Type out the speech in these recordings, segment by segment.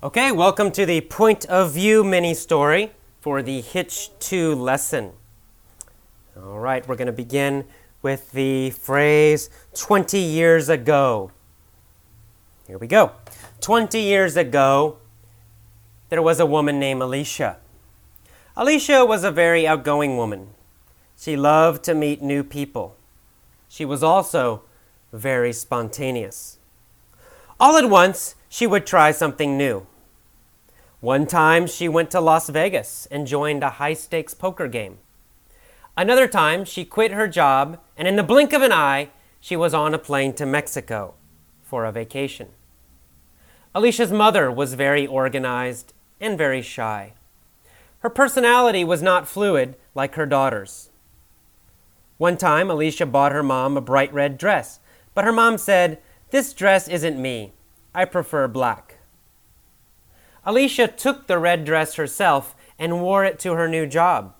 Okay, welcome to the Point of View mini-story for the Hitch 2 lesson. All right, we're going to begin with the phrase 20 years ago. Here we go. 20 years ago, there was a woman named Alicia. Alicia was a very outgoing woman. She loved to meet new people. She was also very spontaneous. All at once, she would try something new. One time, she went to Las Vegas and joined a high-stakes poker game. Another time, she quit her job, and in the blink of an eye, she was on a plane to Mexico for a vacation. Alicia's mother was very organized and very shy. Her personality was not fluid like her daughter's. One time, Alicia bought her mom a bright red dress, but her mom said, "This dress isn't me. I prefer black." Alicia took the red dress herself and wore it to her new job.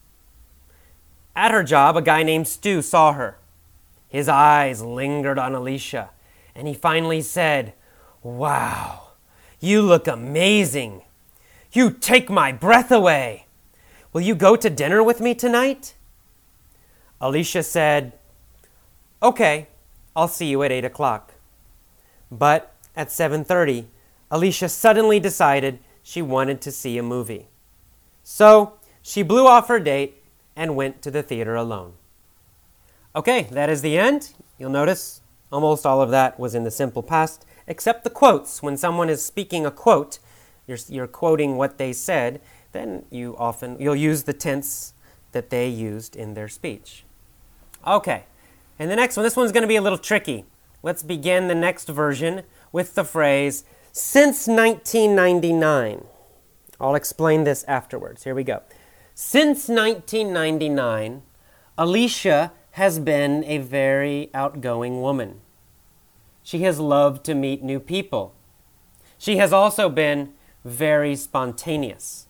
At her job, a guy named Stu saw her. His eyes lingered on Alicia, and he finally said, "Wow, you look amazing. You take my breath away. Will you go to dinner with me tonight?" Alicia said, "Okay, I'll see you at 8 o'clock. But at 7:30, Alicia suddenly decided she wanted to see a movie. So she blew off her date and went to the theater alone. Okay, that is the end. You'll notice almost all of that was in the simple past, except the quotes. When someone is speaking a quote, you're quoting what they said, then you'll use the tense that they used in their speech. Okay, and the next one, this one's going to be a little tricky. Let's begin the next version with the phrase, "Since 1999. I'll explain this afterwards. Here we go. Since 1999, Alicia has been a very outgoing woman. She has loved to meet new people. She has also been very spontaneous.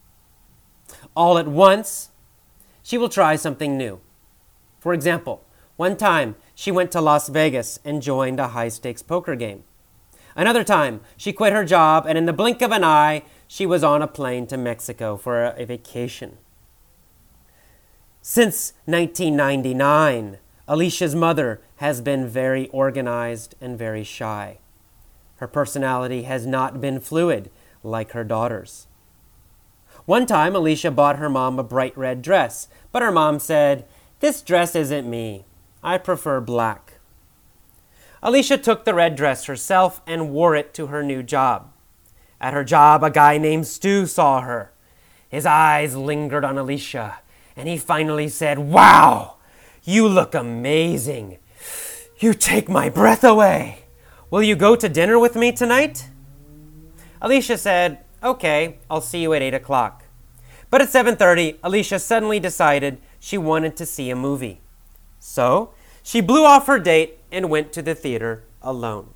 All at once, she will try something new. For example, one time she went to Las Vegas and joined a high-stakes poker game. Another time, she quit her job, and in the blink of an eye, she was on a plane to Mexico for a vacation. Since 1999, Alicia's mother has been very organized and very shy. Her personality has not been fluid like her daughter's. One time, Alicia bought her mom a bright red dress, but her mom said, "This dress isn't me. I prefer black." Alicia took the red dress herself and wore it to her new job. At her job, a guy named Stu saw her. His eyes lingered on Alicia, and he finally said, "Wow, you look amazing. You take my breath away. Will you go to dinner with me tonight?" Alicia said, "Okay, I'll see you at 8 o'clock. But at 7:30, Alicia suddenly decided she wanted to see a movie. So she blew off her date and went to the theater alone.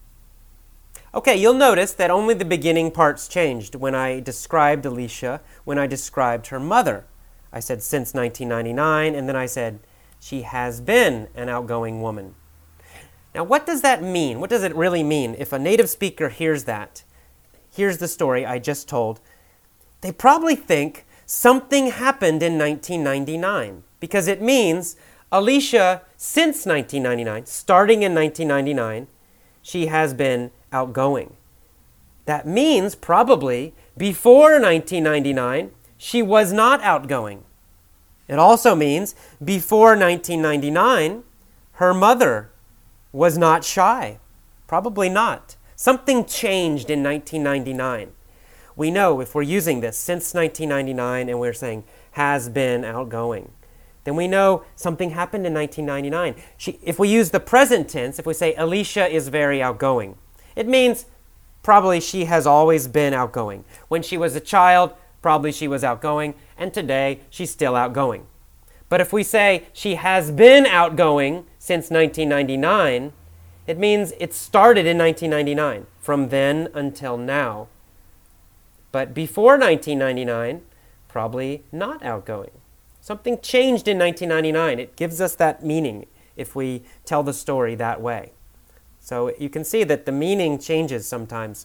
Okay, you'll notice that only the beginning parts changed when I described Alicia, when I described her mother. I said since 1999, and then I said she has been an outgoing woman. Now, what does that mean? What does it really mean? If a native speaker hears that, here's the story I just told, they probably think something happened in 1999, because it means Alicia, since 1999, starting in 1999, she has been outgoing. That means probably before 1999, she was not outgoing. It also means before 1999, her mother was not shy. Probably not. Something changed in 1999. We know if we're using this since 1999 and we're saying has been outgoing, then we know something happened in 1999. If we use the present tense, if we say Alicia is very outgoing, it means probably she has always been outgoing. When she was a child, probably she was outgoing, and today she's still outgoing. But if we say she has been outgoing since 1999, it means it started in 1999, from then until now. But before 1999, probably not outgoing. Something changed in 1999. It gives us that meaning if we tell the story that way. So you can see that the meaning changes sometimes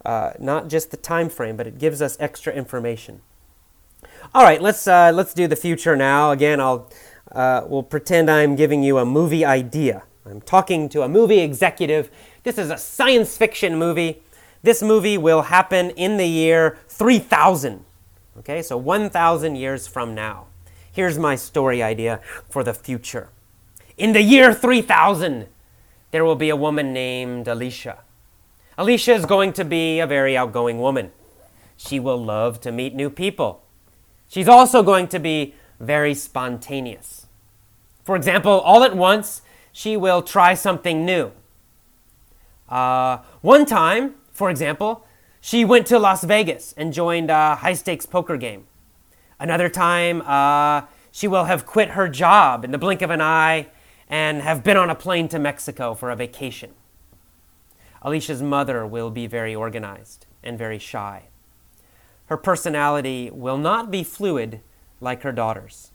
not just the time frame, but it gives us extra information. All right, let's do the future now. Again, we'll pretend I'm giving you a movie idea. I'm talking to a movie executive. This is a science fiction movie. This movie will happen in the year 3000. Okay, so 1,000 years from now. Here's my story idea for the future. In the year 3000, there will be a woman named Alicia. Alicia is going to be a very outgoing woman. She will love to meet new people. She's also going to be very spontaneous. For example, all at once, she will try something new. One time, for example, she went to Las Vegas and joined a high-stakes poker game. Another time, she will have quit her job in the blink of an eye and have been on a plane to Mexico for a vacation. Alicia's mother will be very organized and very shy. Her personality will not be fluid like her daughter's.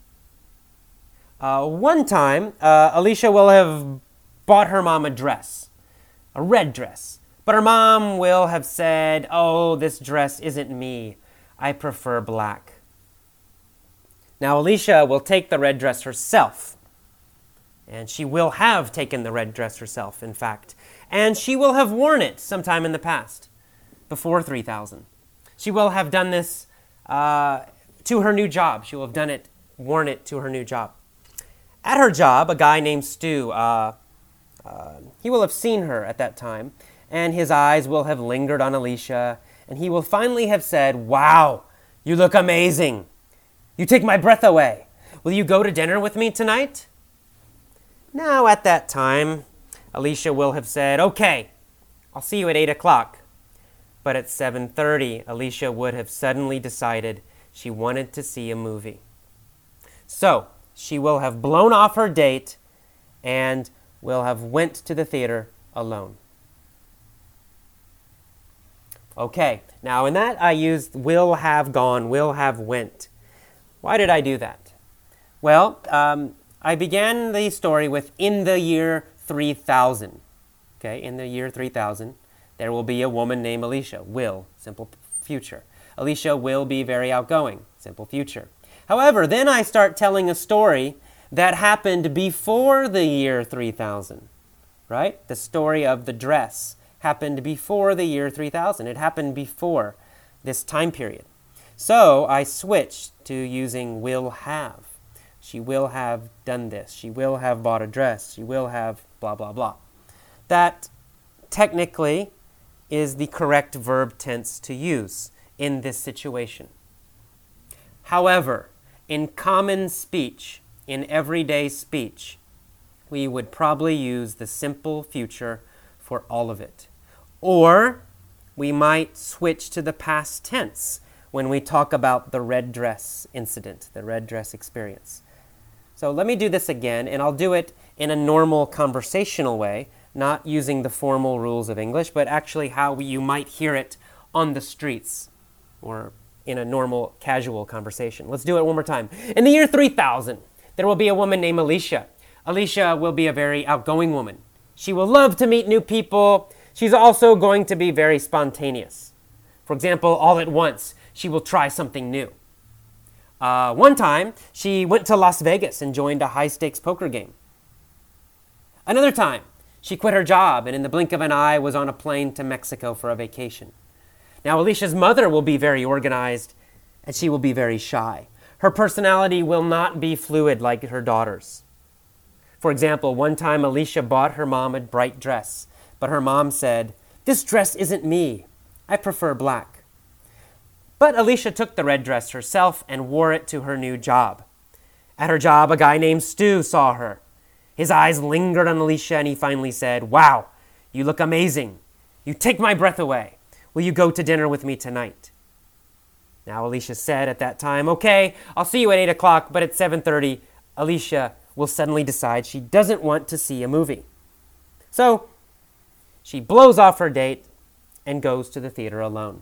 One time, Alicia will have bought her mom a dress, a red dress. But her mom will have said, "Oh, this dress isn't me. I prefer black." Now, Alicia will take the red dress herself. And she will have taken the red dress herself, in fact. And she will have worn it sometime in the past, before 3000. She will have done this to her new job. She will have worn it to her new job. At her job, a guy named Stu, he will have seen her at that time, and his eyes will have lingered on Alicia, and he will finally have said, "Wow, you look amazing. You take my breath away. Will you go to dinner with me tonight?" Now, at that time, Alicia will have said, "Okay, I'll see you at 8 o'clock. But at 7:30, Alicia would have suddenly decided she wanted to see a movie. So, she will have blown off her date and will have went to the theater alone. Okay, now in that I used will have gone, will have went. Why did I do that? Well, I began the story with in the year 3000. Okay, in the year 3000, there will be a woman named Alicia. Will, simple future. Alicia will be very outgoing, simple future. However, then I start telling a story that happened before the year 3000, right? The story of the dress happened before the year 3000. It happened before this time period. So I switched to using will have. She will have done this. She will have bought a dress. She will have blah, blah, blah. That technically is the correct verb tense to use in this situation. However, in common speech, in everyday speech, we would probably use the simple future for all of it. Or we might switch to the past tense when we talk about the red dress incident, the red dress experience. So let me do this again, and I'll do it in a normal conversational way, not using the formal rules of English, but actually how you might hear it on the streets or in a normal, casual conversation. Let's do it one more time. In the year 3000, there will be a woman named Alicia. Alicia will be a very outgoing woman. She will love to meet new people. She's also going to be very spontaneous. For example, all at once, she will try something new. One time, she went to Las Vegas and joined a high-stakes poker game. Another time, she quit her job and in the blink of an eye was on a plane to Mexico for a vacation. Now, Alicia's mother will be very organized and she will be very shy. Her personality will not be fluid like her daughter's. For example, one time Alicia bought her mom a bright dress, but her mom said, "This dress isn't me. I prefer black." But Alicia took the red dress herself and wore it to her new job. At her job, a guy named Stu saw her. His eyes lingered on Alicia and he finally said, "Wow, you look amazing. You take my breath away. Will you go to dinner with me tonight?" Now, Alicia said at that time, "Okay, I'll see you at 8 o'clock, but at 7:30, Alicia will suddenly decide she doesn't want to see a movie. So, she blows off her date and goes to the theater alone.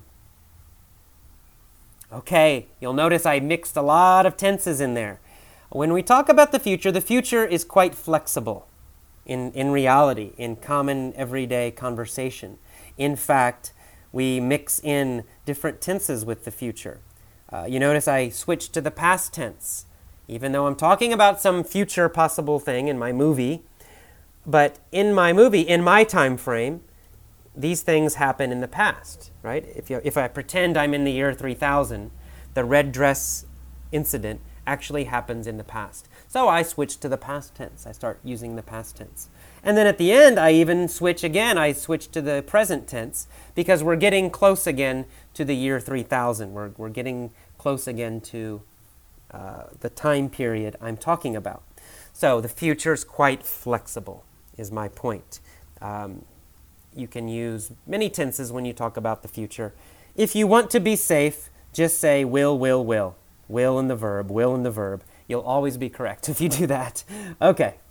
Okay, you'll notice I mixed a lot of tenses in there. When we talk about the future is quite flexible in reality, in common everyday conversation. In fact, we mix in different tenses with the future. You notice I switched to the past tense, even though I'm talking about some future possible thing in my movie. But in my movie, in my time frame, these things happen in the past, right? If I pretend I'm in the year 3000, the red dress incident actually happens in the past. So I switch to the past tense. I start using the past tense. And then at the end, I even switch again. I switch to the present tense because we're getting close again to the year 3000. We're getting close again to the time period I'm talking about. So the future is quite flexible, is my point. You can use many tenses when you talk about the future. If you want to be safe, just say will, will, will. Will and the verb, will and the verb. You'll always be correct if you do that. Okay.